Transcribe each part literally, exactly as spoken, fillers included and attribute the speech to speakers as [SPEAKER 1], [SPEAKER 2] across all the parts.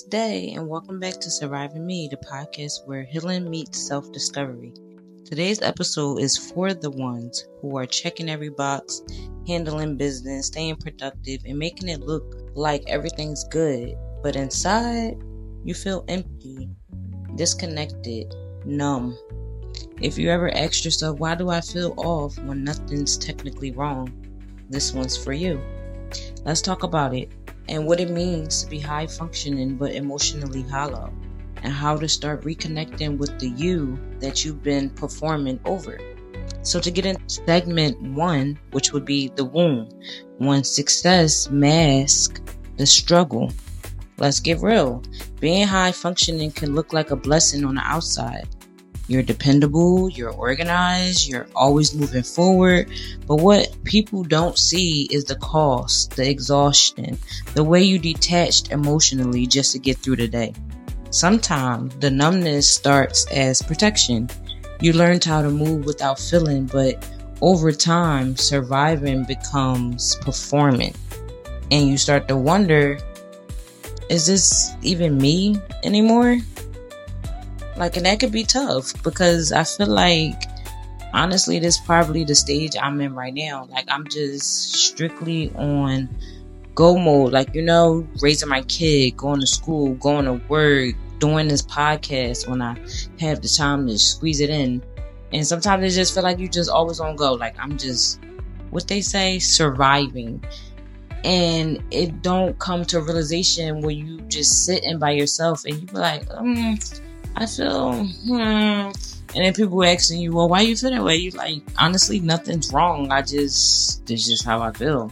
[SPEAKER 1] blessed day, and welcome back to Surviving Me, the podcast where healing meets self-discovery. Today's episode is for the ones who are checking every box, handling business, staying productive, and making it look like everything's good, but inside, you feel empty, disconnected, numb. If you ever asked yourself, why do I feel off when nothing's technically wrong? This one's for you. Let's talk about it and what it means to be high functioning but emotionally hollow, and how to start reconnecting with the you that you've been performing over. So to get into segment one, which would be the wound, when success masks the struggle. Let's get real. Being high functioning can look like a blessing on the outside. You're dependable, you're organized, you're always moving forward. But what people don't see is the cost, the exhaustion, the way you detached emotionally just to get through the day. Sometimes the numbness starts as protection. You learned how to move without feeling, but over time, surviving becomes performing. And you start to wonder, is this even me anymore? Like, and that could be tough because I feel like, honestly, this is probably the stage I'm in right now. Like, I'm just strictly on go mode. Like, you know, raising my kid, going to school, going to work, doing this podcast when I have the time to squeeze it in. And sometimes it just feel like you just always on go. Like, I'm just, what they say, surviving. And it don't come to a realization where you just sitting by yourself and you be like, um... I feel, hmm. And then people asking you, well, why you feel that way? You like, honestly, nothing's wrong. I just, this is just how I feel.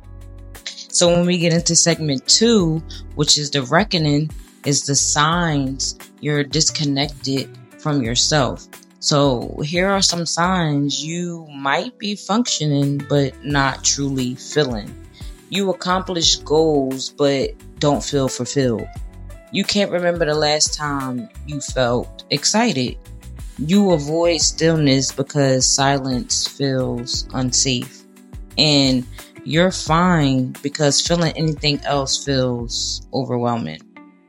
[SPEAKER 1] So when we get into segment two, which is the reckoning, is the signs you're disconnected from yourself. So here are some signs you might be functioning, but not truly feeling. You accomplish goals, but don't feel fulfilled. You can't remember the last time you felt excited. You avoid stillness because silence feels unsafe. And you're fine because feeling anything else feels overwhelming.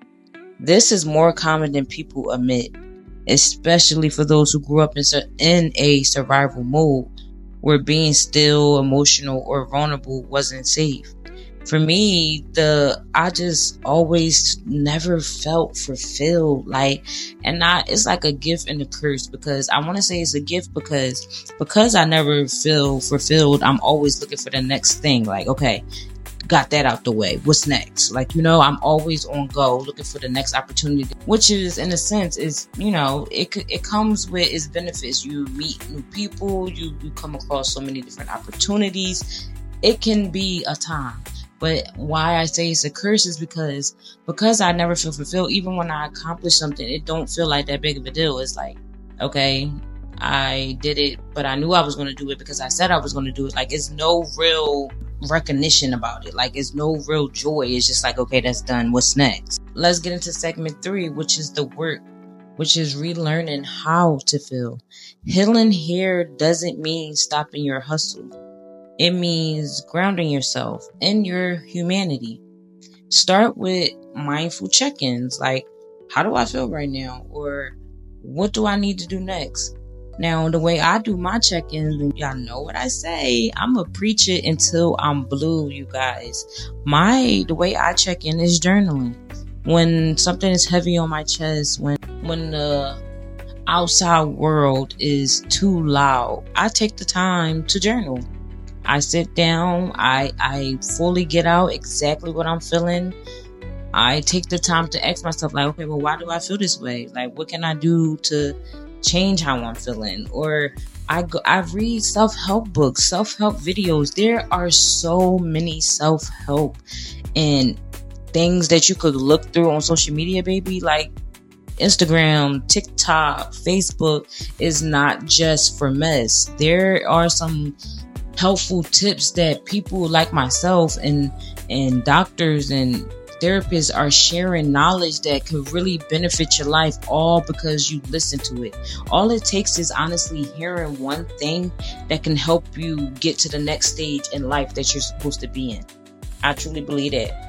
[SPEAKER 1] This is more common than people admit, especially for those who grew up in, in a survival mode where being still, emotional, or vulnerable wasn't safe. For me, the I just always never felt fulfilled. Like, and I, it's like a gift and a curse, because I want to say it's a gift because because I never feel fulfilled. I'm always looking for the next thing. Like, okay, got that out the way. What's next? Like, you know, I'm always on go, looking for the next opportunity, which is, in a sense, is, you know, it it comes with its benefits. You meet new people. You you come across so many different opportunities. It can be a time. But why I say it's a curse is because because I never feel fulfilled. Even when I accomplish something, it don't feel like that big of a deal. It's like, okay, I did it, but I knew I was going to do it because I said I was going to do it. Like, it's no real recognition about it. Like, it's no real joy. It's just like, okay, that's done. What's next? Let's get into segment three, which is the work, which is relearning how to feel. Healing here doesn't mean stopping your hustle. It means grounding yourself in your humanity. Start with mindful check-ins, like, how do I feel right now? Or what do I need to do next? Now, the way I do my check-ins, y'all know what I say. I'm going to preach it until I'm blue, you guys. My, the way I check in is journaling. When something is heavy on my chest, when, when the outside world is too loud, I take the time to journal. I sit down, I I fully get out exactly what I'm feeling. I take the time to ask myself, like, okay, well, why do I feel this way? Like, what can I do to change how I'm feeling? Or I go, I read self-help books, self-help videos. There are so many self-help and things that you could look through on social media, baby. Like, Instagram, TikTok, Facebook is not just for mess. There are some helpful tips that people like myself and and doctors and therapists are sharing, knowledge that could really benefit your life, all because you listen to it. All it takes is honestly hearing one thing that can help you get to the next stage in life that you're supposed to be in. I truly believe that.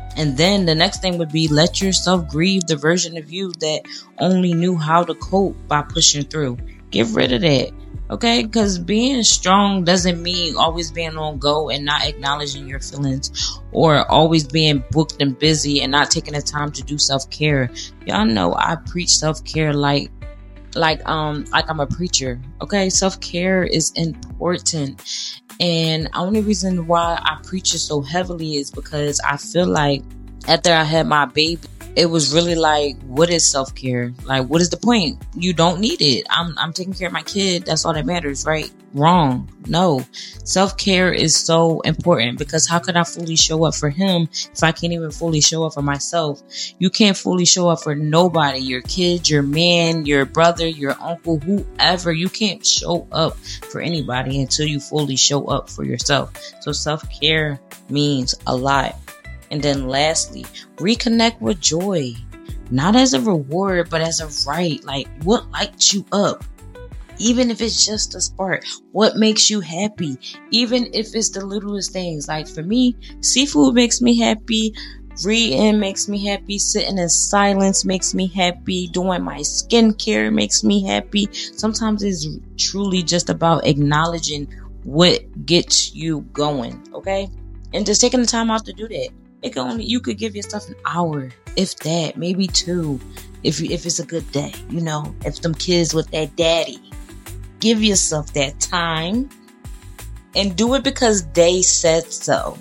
[SPEAKER 1] And then the next thing would be let yourself grieve the version of you that only knew how to cope by pushing through. Get rid of that. Okay? Because being strong doesn't mean always being on go and not acknowledging your feelings, or always being booked and busy and not taking the time to do self-care. Y'all know I preach self-care like like um like I'm a preacher. Okay? Self-care is important. And the only reason why I preach it so heavily is because I feel like after I had my baby, it was really like, what is self-care? Like, what is the point? You don't need it. I'm I'm taking care of my kid. That's all that matters, right? Wrong. No. Self-care is so important, because how could I fully show up for him if I can't even fully show up for myself? You can't fully show up for nobody. Your kid, your man, your brother, your uncle, whoever. You can't show up for anybody until you fully show up for yourself. So self-care means a lot. And then lastly, reconnect with joy. Not as a reward, but as a right. Like, what lights you up? Even if it's just a spark. What makes you happy? Even if it's the littlest things. Like for me, seafood makes me happy. Reading makes me happy. Sitting in silence makes me happy. Doing my skincare makes me happy. Sometimes it's truly just about acknowledging what gets you going. Okay? And just taking the time out to do that. It can only, you could give yourself an hour, if that, maybe two, if you, if it's a good day, you know, if them kids with that daddy. Give yourself that time and do it because they said so.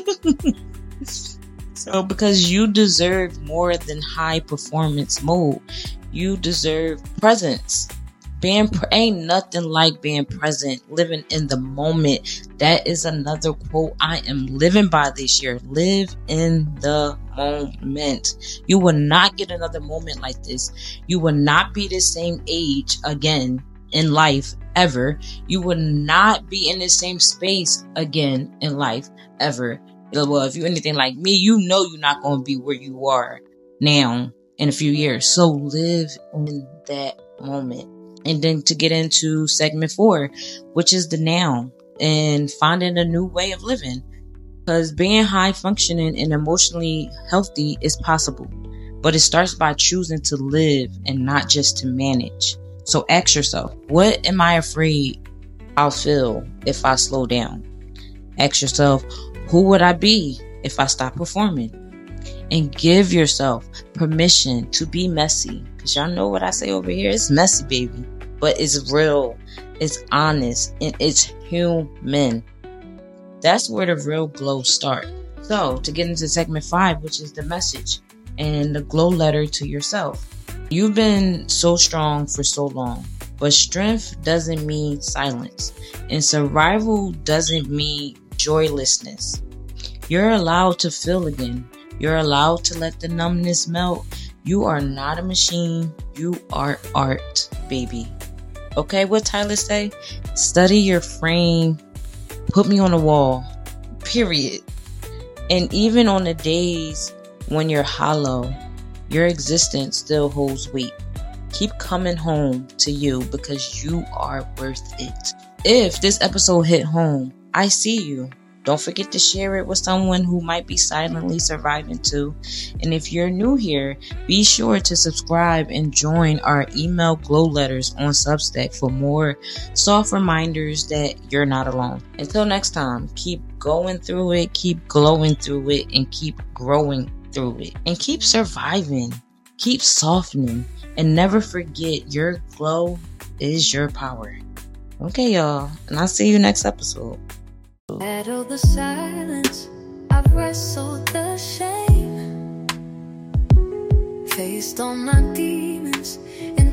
[SPEAKER 1] So, because you deserve more than high performance mode. You deserve presence. Being pre- ain't nothing like being present, living in the moment. That is another quote I am living by this year. Live in the moment. You will not get another moment like this. You will not be the same age again in life ever. You will not be in the same space again in life ever. Well, if you're anything like me, you know you're not going to be where you are now in a few years. So live in that moment. And then to get into segment four, which is the now, and finding a new way of living. Because being high functioning and emotionally healthy is possible. But it starts by choosing to live and not just to manage. So ask yourself, what am I afraid I'll feel if I slow down? Ask yourself, who would I be if I stop performing? And give yourself permission to be messy. Because y'all know what I say over here. It's messy, baby. But it's real. It's honest. And it's human. That's where the real glow starts. So, to get into segment five, which is the message and the glow letter to yourself. You've been so strong for so long. But strength doesn't mean silence. And survival doesn't mean joylessness. You're allowed to feel again. You're allowed to let the numbness melt. You are not a machine. You are art, baby. Okay, what Tyler say? Study your frame. Put me on the wall. Period. And even on the days when you're hollow, your existence still holds weight. Keep coming home to you because you are worth it. If this episode hit home, I see you. Don't forget to share it with someone who might be silently surviving too. And if you're new here, be sure to subscribe and join our email glow letters on Substack for more soft reminders that you're not alone. Until next time, keep going through it, keep glowing through it, and keep growing through it. And keep surviving, keep softening, and never forget your glow is your power. Okay, y'all, and I'll see you next episode.
[SPEAKER 2] Battle the silence, I've wrestled the shame, faced all my demons, and